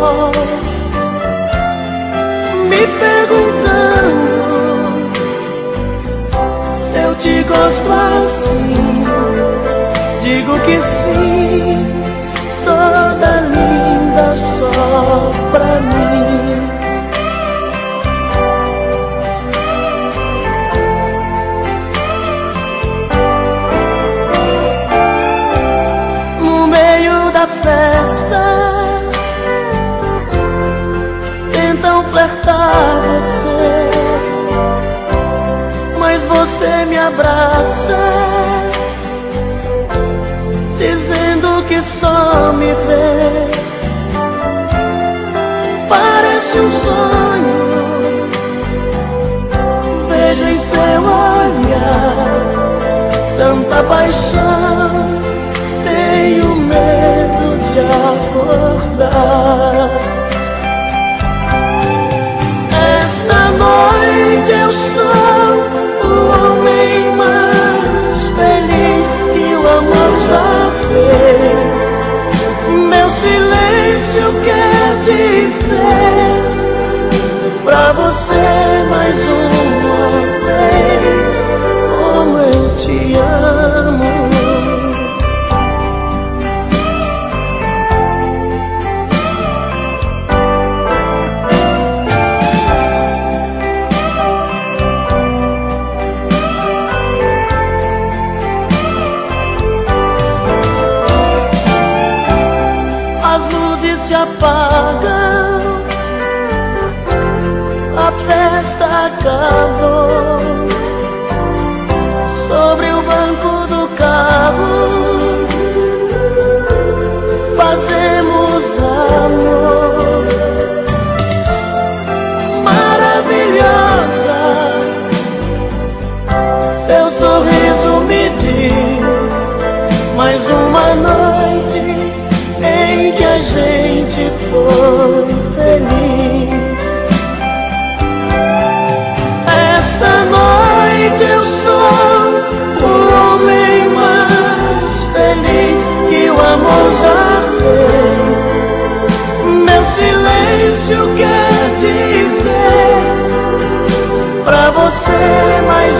voz, me perguntando se eu te gosto assim. Digo que sim, toda linda só pra mim. No meio da festa tentam flertar você, mas você me abraça, dizendo que só me vê. Parece um sonho, vejo em seu olhar tanta paixão, tenho medo de acordar. Esta noite eu sou o homem mais feliz que o amor já fez. Meu silêncio quer dizer pra você mais uma vez como eu te amo. Se apagam, a festa acabou. Sobre o banco do carro fazemos amor. Maravilhosa, seu sorriso me diz mais uma noite em que a gente foi feliz. Esta noite eu sou o homem mais feliz que o amor já fez. Meu silêncio quer dizer pra você mais